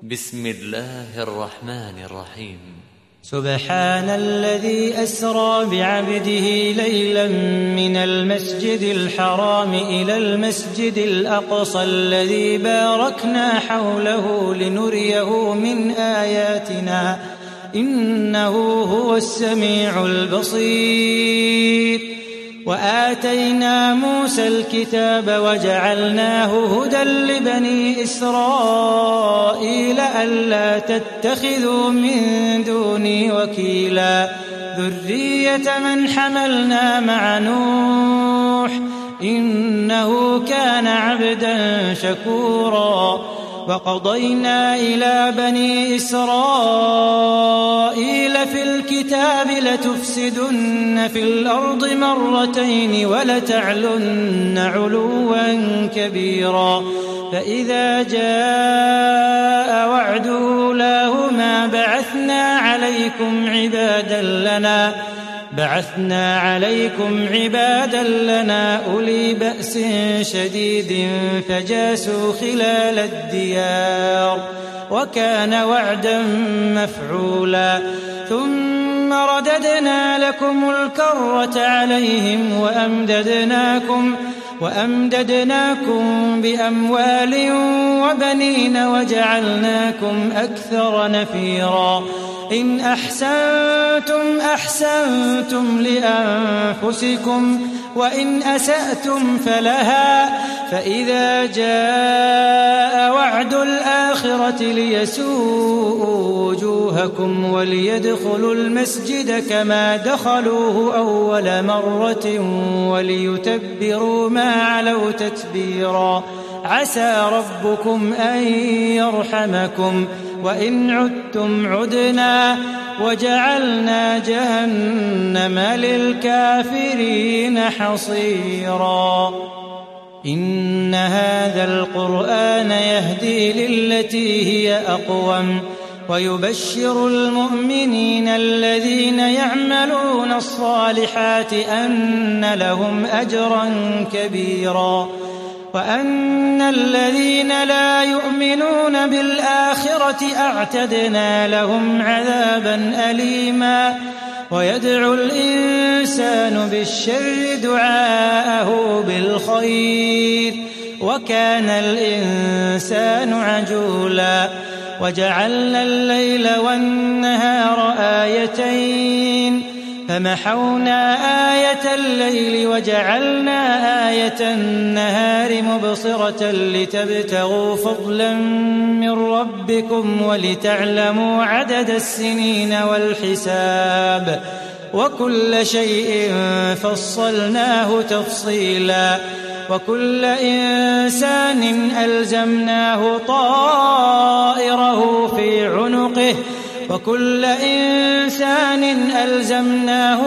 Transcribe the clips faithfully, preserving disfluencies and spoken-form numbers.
بسم الله الرحمن الرحيم. سبحان الذي أسرى بعبده ليلا من المسجد الحرام إلى المسجد الأقصى الذي باركنا حوله لنريه من آياتنا إنه هو السميع البصير. وآتينا موسى الكتاب وجعلناه هدى لبني إسرائيل ألا تتخذوا من دوني وكيلا ذرية من حملنا مع نوح إنه كان عبدا شكورا. وقضينا إلى بني إسرائيل في الكتاب لتفسدن في الأرض مرتين ولتعلن علوا كبيرا. فإذا جاء وعد أولاهما بعثنا عليكم عبادا لنا بعثنا عليكم عبادا لنا أولي بأس شديد فجاسوا خلال الديار وكان وعدا مفعولا. ثم رددنا لكم الكرة عليهم وأمددناكم وأمددناكم بأموال وبنين وجعلناكم أكثر نفيرا. إن أحسنتم أحسنتم لأنفسكم وإن أسأتم فلها. فإذا جاء وعد الآخرة ليسوءوا وجوهكم وليدخلوا المسجد كما دخلوه أول مرة وليتبروا ما علوا تتبيرا. عسى ربكم أن يرحمكم وإن عدتم عدنا وجعلنا جهنم للكافرين حصيرا. إن هذا القرآن يهدي للتي هي أقوم ويبشر المؤمنين الذين يعملون الصالحات أن لهم أجرا كبيرا وأن الذين لا يؤمنون بالآخرة أعتدنا لهم عذابا أليما. ويدعو الإنسان بالشر دعاءه بالخير وكان الإنسان عجولا. وجعلنا الليل والنهار آيتين فمحونا آية الليل وجعلنا آية النهار مبصرة لتبتغوا فضلا من ربكم ولتعلموا عدد السنين والحساب وكل شيء فصلناه تفصيلا. وكل إنسان ألزمناه طائره في عنقه وكل إنسان ألزمناه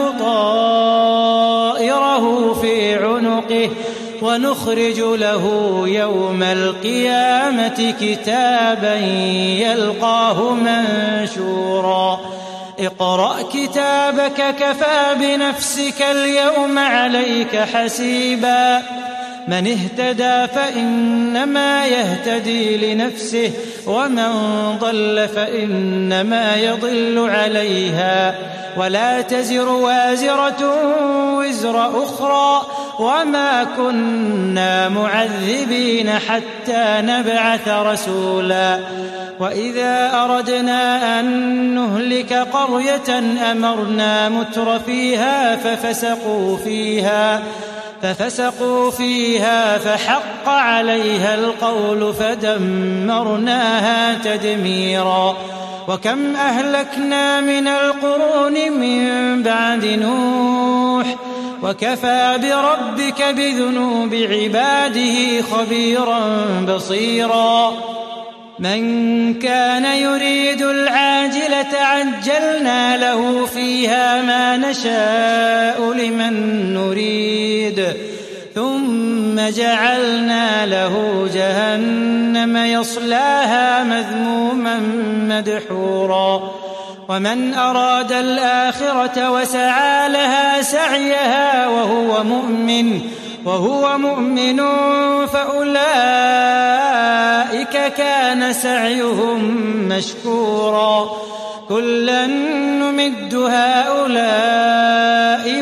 طائره في عنقه ونخرج له يوم القيامة كتابا يلقاه منشورا. اقرأ كتابك كفى بنفسك اليوم عليك حسيبا. من اهتدى فإنما يهتدي لنفسه ومن ضل فإنما يضل عليها ولا تزر وازرة وزر أخرى وما كنا معذبين حتى نبعث رسولا. وإذا أردنا أن نهلك قرية أمرنا متر فيها ففسقوا فيها ففسقوا فيها فحق عليها القول فدمرناها تدميرا. وكم أهلكنا من القرون من بعد نوح وكفى بربك بذنوب عباده خبيرا بصيرا. من كان يريد العاجلة عجلنا له فيها ما نشاء لمن نريد ثم جعلنا له جهنم يصلاها مذموما مدحورا. ومن أراد الآخرة وسعى لها سعيها وهو مؤمن وهو مؤمن فأولئك كان سعيهم مشكورا كلا نمد هؤلاء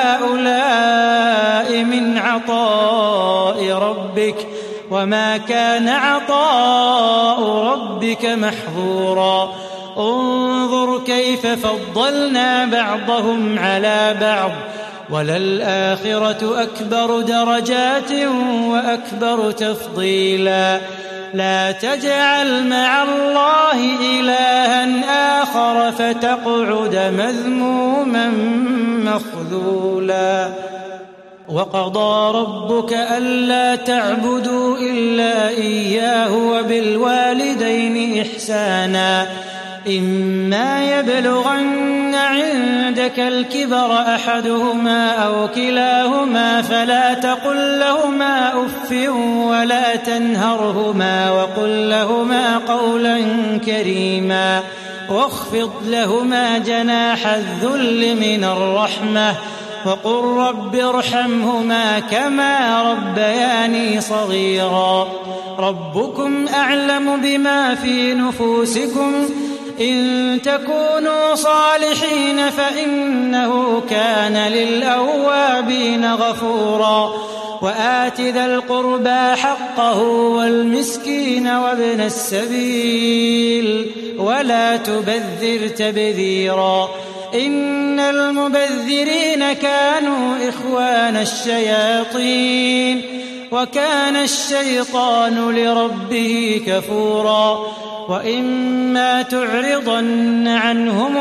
وهؤلاء من عطاء ربك وما كان عطاء ربك محظورا انظر كيف فضلنا بعضهم على بعض وللآخرة أكبر درجات وأكبر تفضيلا لا تجعل مع الله إلها آخر فتقعد مذموما مخذولا وقضى ربك ألا تعبدوا إلا إياه وبالوالدين إحسانا إما يبلغن عندك الكبر أحدهما أو كلاهما فلا تقل لهما أف ولا تنهرهما وقل لهما قولا كريما واخفض لهما جناح الذل من الرحمة وقل رب ارحمهما كما ربياني صغيرا ربكم أعلم بما في نفوسكم إن تكونوا صالحين فإنه كان للأوابين غفورا وآت ذا القربى حقه والمسكين وابن السبيل ولا تبذر تبذيرا إن المبذرين كانوا إخوان الشياطين وكان الشيطان لربه كفورا وإما تعرضن عنهم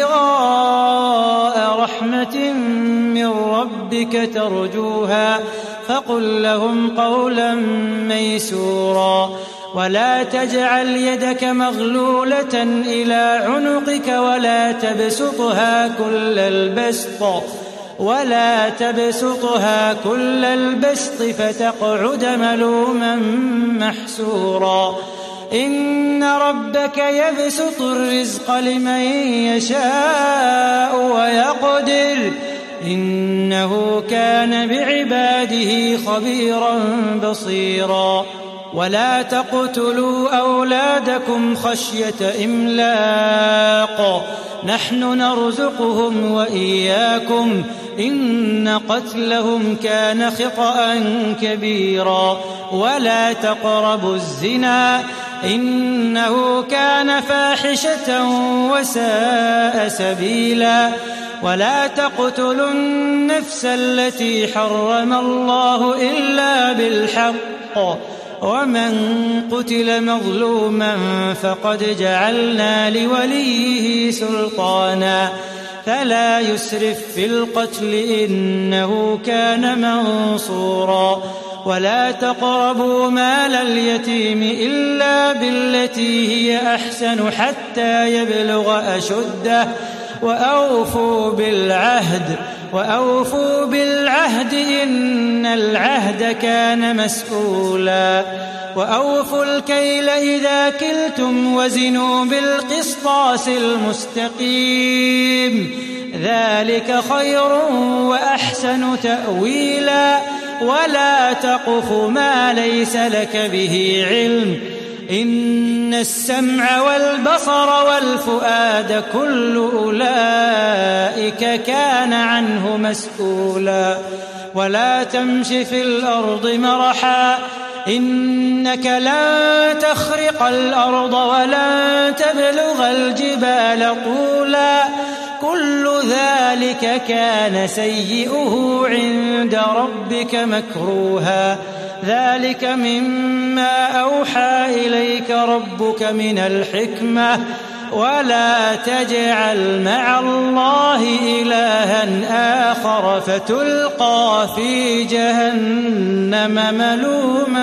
ابتغاء رحمة من ربك ترجوها فقل لهم قولا ميسورا ولا تجعل يدك مغلولة إلى عنقك ولا تبسطها كل البسط ولا تبسطها كل البسط فتقعد ملوما محسورا إن ربك يبسط الرزق لمن يشاء ويقدر إنه كان بعباده خبيرا بصيرا ولا تقتلوا أولادكم خشية إملاق نحن نرزقهم وإياكم إن قتلهم كان خطأ كبيرا ولا تقربوا الزنا إنه كان فاحشة وساء سبيلا ولا تقتلوا النفس التي حرم الله إلا بالحق ومن قتل مظلوما فقد جعلنا لوليه سلطانا فلا يسرف في القتل إنه كان منصورا ولا تقربوا مال اليتيم إلا بالتي هي أحسن حتى يبلغ أشده وأوفوا بالعهد وأوفوا بالعهد إن العهد كان مسؤولا وأوفوا الكيل إذا كلتم وزنوا بالقسطاس المستقيم ذلك خير وأحسن تأويلا ولا تقف ما ليس لك به علم إن السمع والبصر والفؤاد كل أولئك كان عنه مسؤولا ولا تمش في الأرض مرحا إنك لن تخرق الأرض ولن تبلغ الجبال طولا كل ذلك كان سيئه عند ربك مكروها ذلك مما أوحى إليك ربك من الحكمة ولا تجعل مع الله إلها آخر فتلقى في جهنم ملوما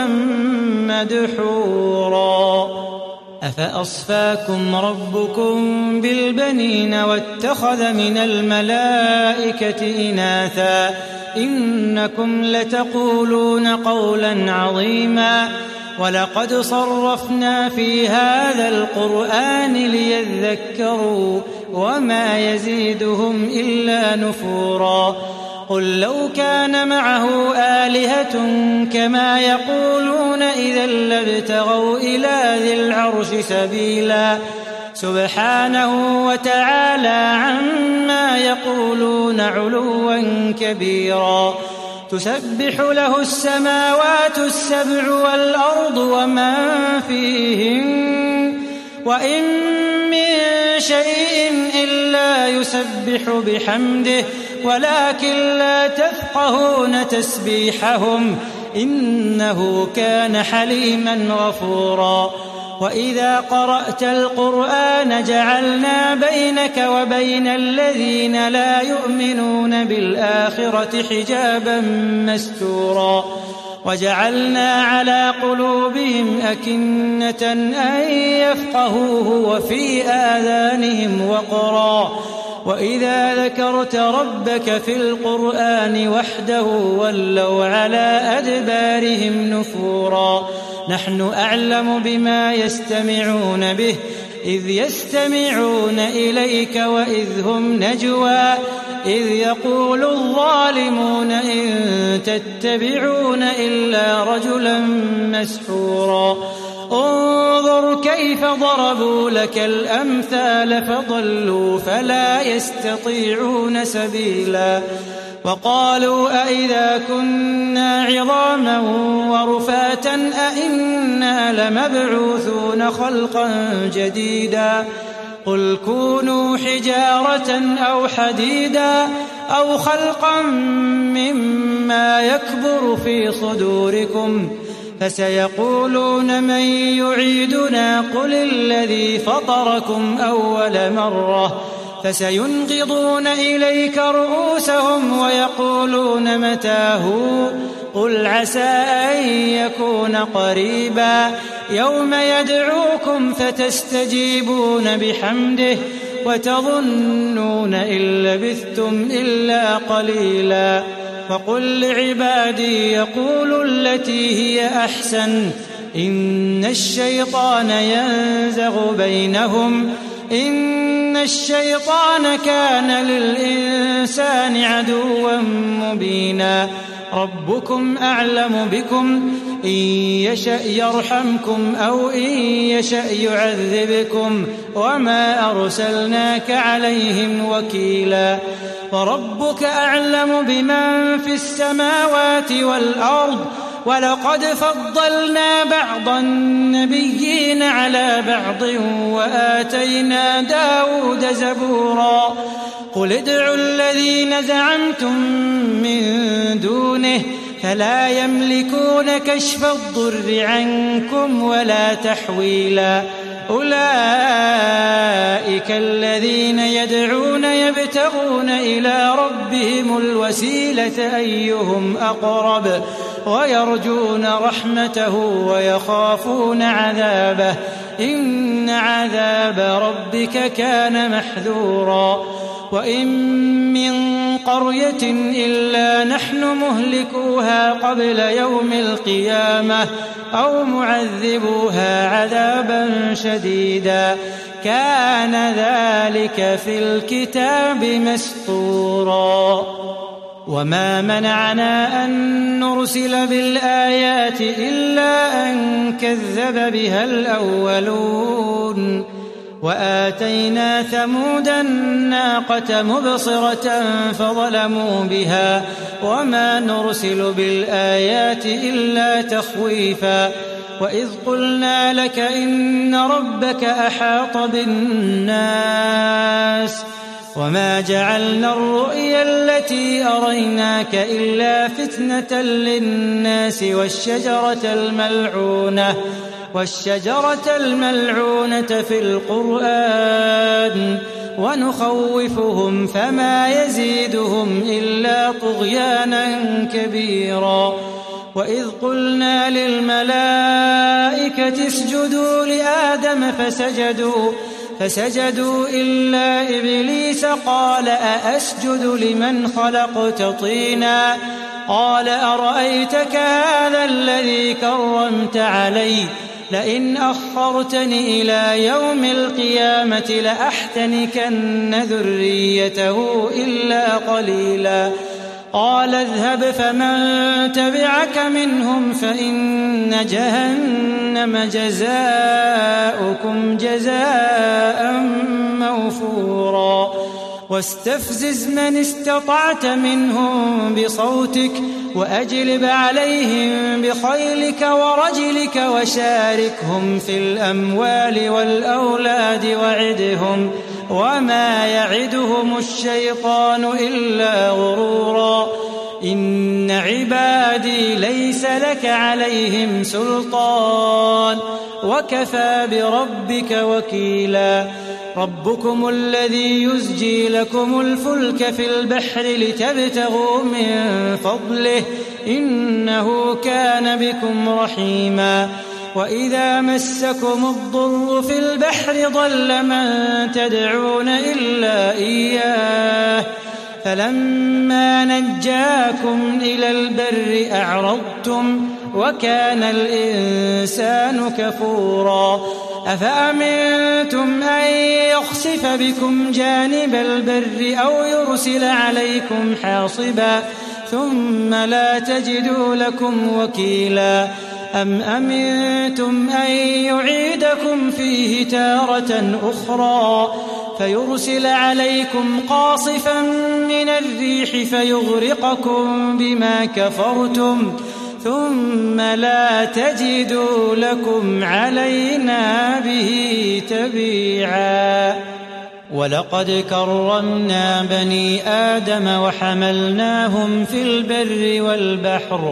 مدحورا أفأصفاكم ربكم بالبنين واتخذ من الملائكة إناثا إنكم لتقولون قولا عظيما ولقد صرفنا في هذا القرآن ليذكروا وما يزيدهم إلا نفورا قل لو كان معه آلهة كما يقولون إذا لابتغوا إلى ذي العرش سبيلا سبحانه وتعالى عما يقولون علوا كبيرا تسبح له السماوات السبع والأرض ومن فيهن وإن من شيء إلا يسبح بحمده ولكن لا تفقهون تسبيحهم إنه كان حليما غفورا وإذا قرأت القرآن جعلنا بينك وبين الذين لا يؤمنون بالآخرة حجابا مستورا وجعلنا على قلوبهم أكنة أن يفقهوه وفي آذانهم وقرا وإذا ذكرت ربك في القرآن وحده ولوا على أدبارهم نفورا نحن أعلم بما يستمعون به إذ يستمعون إليك وإذ هم نجوى إذ يقول الظالمون إن تتبعون إلا رجلا مسحورا انظر كيف ضربوا لك الأمثال فضلوا فلا يستطيعون سبيلا وقالوا أئذا كنا عظاما ورفاتا أئنا لمبعوثون خلقا جديدا قل كونوا حجارة أو حديدا أو خلقا مما يكبر في صدوركم فسيقولون من يعيدنا قل الذي فطركم أول مرة فسينغضون إليك رؤوسهم ويقولون متى هو قل عسى أن يكون قريبا يوم يدعوكم فتستجيبون بحمده وتظنون إن لبثتم إلا قليلا فقل لعبادي يقولوا التي هي أحسن إن الشيطان ينزغ بينهم إن الشيطان كان للإنسان عدوا مبينا ربكم أعلم بكم إن يشأ يرحمكم أو إن يشأ يعذبكم وما أرسلناك عليهم وكيلا وربك أعلم بمن في السماوات والأرض ولقد فضلنا بعض النبيين على بعض وآتينا داود زبورا قل ادعوا الذين زعمتم من دونه فلا يملكون كشف الضر عنكم ولا تحويلا أولئك الذين يدعون يبتغون إلى ربهم الوسيلة أيهم أقرب ويرجون رحمته ويخافون عذابه إن عذاب ربك كان محذورا وإن من قرية إلا نحن مهلكوها قبل يوم القيامة أو معذبوها عذابا شديدا كان ذلك في الكتاب مسطورا وما منعنا أن نرسل بالآيات إلا أن كذب بها الأولون وآتينا ثمود الناقة مبصرة فظلموا بها وما نرسل بالآيات إلا تخويفا وإذ قلنا لك إن ربك أحاط بالناس وما جعلنا الرؤيا التي أريناك إلا فتنة للناس والشجرة الملعونة والشجرة الملعونة في القرآن ونخوفهم فما يزيدهم إلا طغيانا كبيرا وإذ قلنا للملائكة اسجدوا لآدم فسجدوا فسجدوا إلا إبليس قال أأسجد لمن خلقت طينا قال أرأيتك هذا الذي كرمت علي لئن أخرتني إلى يوم القيامة لأحتنكن ذريته إلا قليلا قال اذهب فمن تبعك منهم فإن جهنم جزاؤكم جزاء موفورا واستفزز من استطعت منهم بصوتك وأجلب عليهم بخيلك ورجلك وشاركهم في الأموال والأولاد وعدهم وما يعدهم الشيطان إلا غرورا إن عبادي ليس لك عليهم سلطان وكفى بربك وكيلا ربكم الذي يزجي لكم الفلك في البحر لتبتغوا من فضله إنه كان بكم رحيما وإذا مسكم الضر في البحر ضل من تدعون إلا إياه فلما نجاكم إلى البر أعرضتم وكان الإنسان كفورا أفأمنتم أن يخسف بكم جانب البر أو يرسل عليكم حاصبا ثم لا تجدوا لكم وكيلا أم أمنتم أن يعيدكم فيه تارة أخرى فيرسل عليكم قاصفا من الريح فيغرقكم بما كفرتم ثم لا تجدوا لكم علينا به تبيعا ولقد كرمنا بني آدم وحملناهم في البر والبحر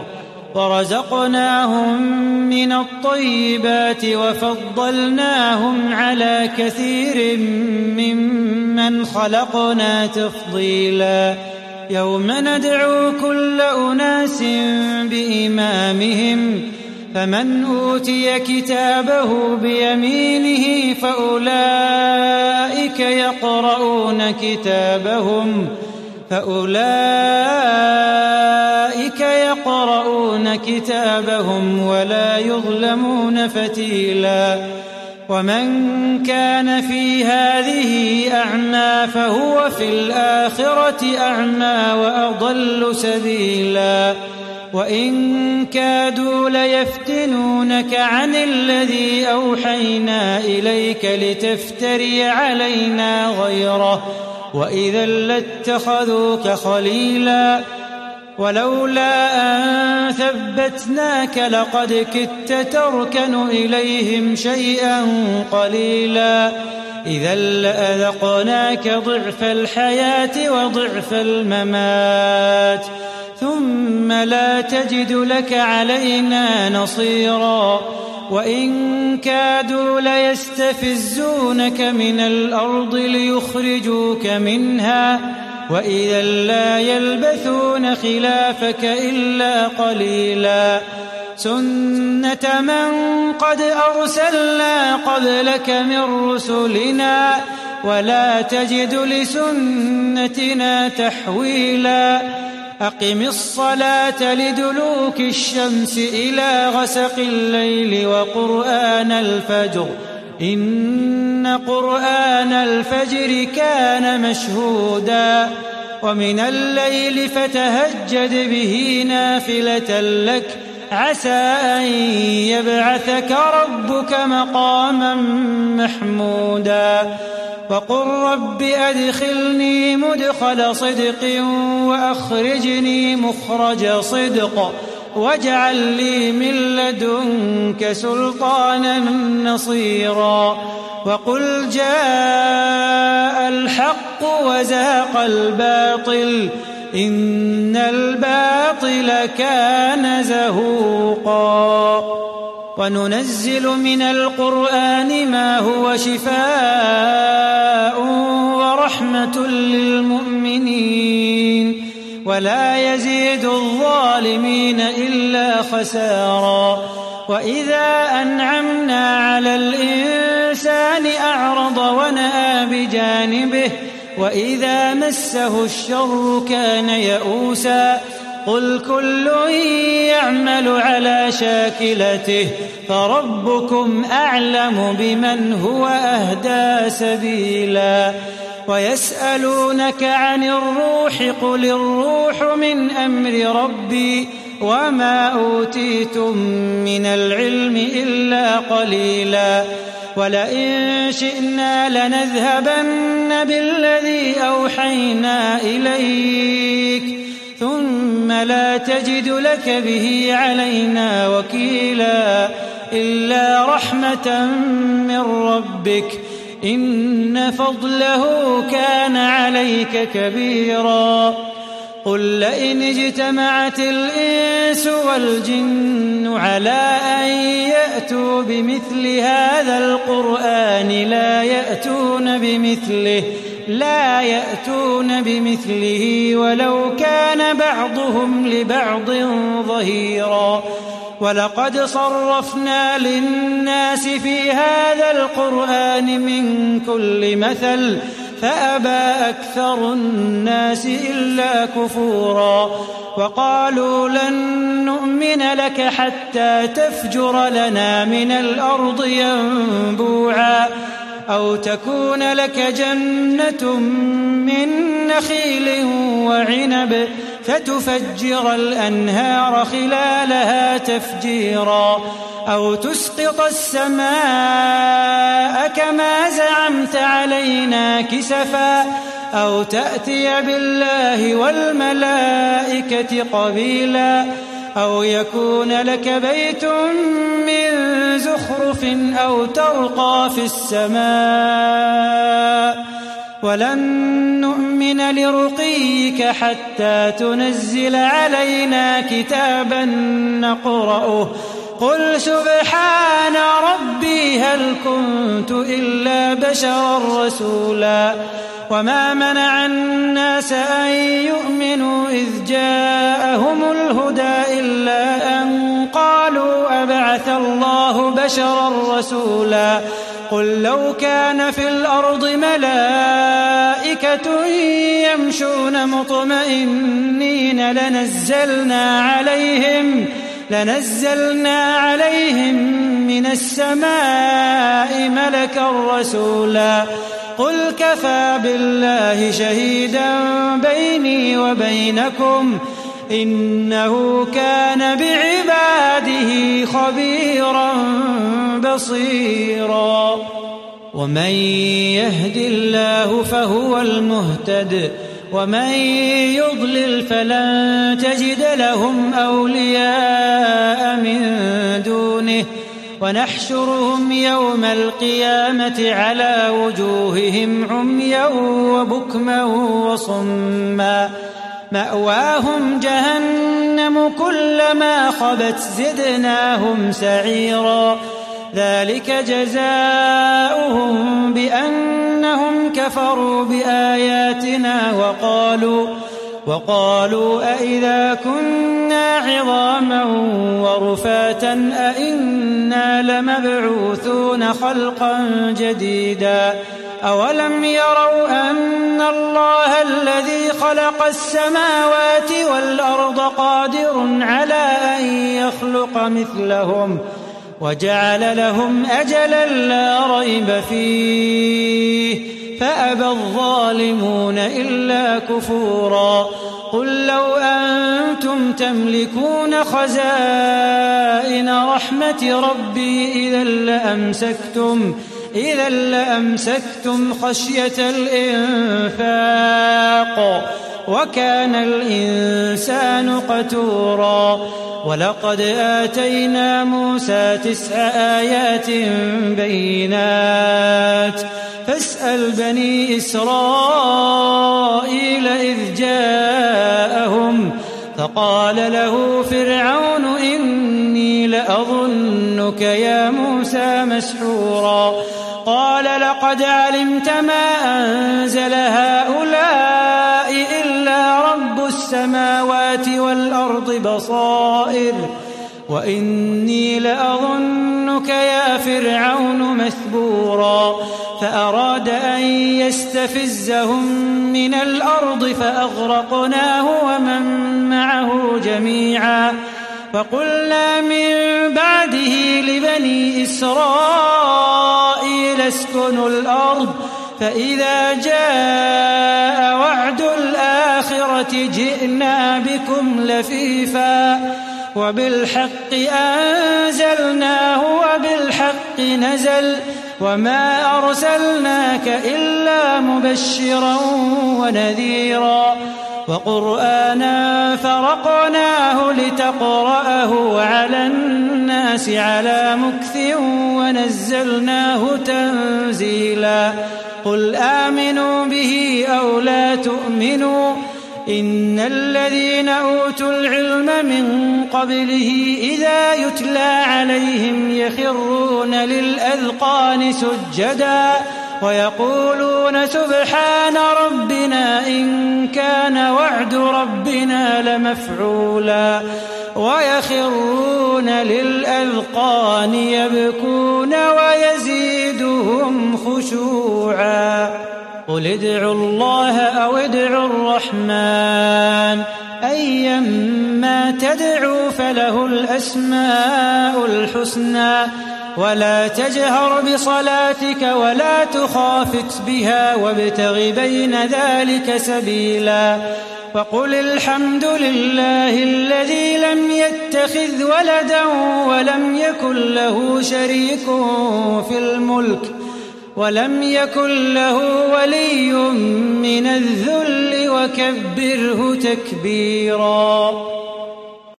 ورزقناهم من الطيبات وفضلناهم على كثير ممن خلقنا تفضيلا يوم ندعو كل أناس بإمامهم فمن أوتي كتابه بيمينه فأولئك يقرؤون كتابهم فأولئك يقرؤون كتابهم ولا يظلمون فتيلا ومن كان في هذه أعمى فهو في الآخرة أعمى وأضل سبيلا وإن كادوا ليفتنونك عن الذي أوحينا إليك لتفتري علينا غيره وإذا لاتخذوك خليلا ولولا أن ثبتناك لقد كدت تركن إليهم شيئا قليلا إذا لأذقناك ضعف الحياة وضعف الممات ثم لا تجد لك علينا نصيرا وإن كادوا ليستفزونك من الأرض ليخرجوك منها وإذا لا يلبثون خلافك إلا قليلا سنة من قد أرسلنا قبلك من رسلنا ولا تجد لسنتنا تحويلا أقم الصلاة لدلوك الشمس إلى غسق الليل وقرآن الفجر إن قرآن الفجر كان مشهودا ومن الليل فتهجد به نافلة لك عسى أن يبعثك ربك مقاما محمودا وقل رب أدخلني مدخل صدق وأخرجني مخرج صدق واجعل لي من لدنك سلطانا نصيرا وقل جاء الحق وزهق الباطل إن الباطل كان زهوقا وننزل من القرآن ما هو شفاء ورحمة للمؤمنين ولا يزيد الظالمين إلا خسارا وإذا أنعمنا على الإنسان أعرض ونأى بجانبه وإذا مسه الشر كان يئوسا قل كل يعمل على شاكلته فربكم أعلم بمن هو أهدى سبيلا ويسألونك عن الروح قل الروح من أمر ربي وما أوتيتم من العلم إلا قليلا ولئن شئنا لنذهبن بالذي أوحينا إليك ثم لا تجد لك به علينا وكيلا إلا رحمة من ربك إن فضله كان عليك كبيرا قل لئن اجتمعت الإنس والجن على أن يأتوا بمثل هذا القرآن لا يأتون بمثله لا يأتون بمثله ولو كان بعضهم لبعض ظهيرا ولقد صرفنا للناس في هذا القرآن من كل مثل فأبى أكثر الناس إلا كفورا وقالوا لن نؤمن لك حتى تفجر لنا من الأرض ينبوعا أو تكون لك جنة من نخيل وعنب فتفجر الأنهار خلالها تفجيرا أو تسقط السماء كما زعمت علينا كسفا أو تأتي بالله والملائكة قبيلا أو يكون لك بيت من زخرف أو ترقى في السماء ولن نؤمن لرقيك حتى تنزل علينا كتابا نقرأه قل سبحان ربي هل كنت إلا بشرا رسولا وما منع الناس أن يؤمنوا إذ جاءهم الهدى إلا أن قالوا أبعث الله بشرا رسولا قل لو كان في الأرض ملائكة يمشون مطمئنين لنزلنا عليهم لنزلنا عليهم من السماء ملكا رسولا قل كفى بالله شهيدا بيني وبينكم إنه كان بعباده خبيرا بصيرا ومن يهد الله فهو المهتد ومن يضلل فلن تجد لهم أولياء من دونه ونحشرهم يوم القيامة على وجوههم عميا وبكما وصما مأواهم جهنم كلما خبت زدناهم سعيرا ذلك جزاؤهم بأنهم كفروا بآياتنا وقالوا وقالوا أئذا كنا عظاما ورفاتا أئنا لمبعوثون خلقا جديدا أولم يروا أن الله الذي خلق السماوات والأرض قادر على أن يخلق مثلهم وجعل لهم أجلا لا ريب فيه فأبى الظالمون إلا كفورا قل لو أنتم تملكون خزائن رحمة ربي إذا لأمسكتم إذا لأمسكتم خشية الإنفاق وكان الإنسان قتورا ولقد آتينا موسى تسع آيات بينات فاسأل بني إسرائيل إذ جاءهم فقال له فرعون إني لأظنك يا موسى مسحورا قال لقد علمت ما أنزل هؤلاء إلا رب السماوات والأرض بصائر وإني لأظنك يا فرعون مثبورا فأراد أن يستفزهم من الأرض فأغرقناه ومن معه جميعا فقلنا من بعده لبني إسرائيل اسكنوا الأرض فإذا جاء وعد الآخرة جئنا بكم لفيفا وبالحق أنزلناه وبالحق نزل وما أرسلناك إلا مبشرا ونذيرا وقرآنا فرقناه لتقرأه على الناس على مكث ونزلناه تنزيلا قل آمنوا به أو لا تؤمنوا إن الذين أوتوا العلم من قبله إذا يتلى عليهم يخرون للأذقان سجدا ويقولون سبحان ربنا إن كان وعد ربنا لمفعولا ويخرون للأذقان يبكون ويزيدهم خشوعا قل ادعوا الله أو ادعوا الرحمن أيما تدعوا فله الأسماء الحسنى ولا تجهر بصلاتك ولا تخافت بها وابتغ بين ذلك سبيلا وقل الحمد لله الذي لم يتخذ ولدا ولم يكن له شريك في الملك ولم يكن له ولي من الذل وكبره تكبيرا.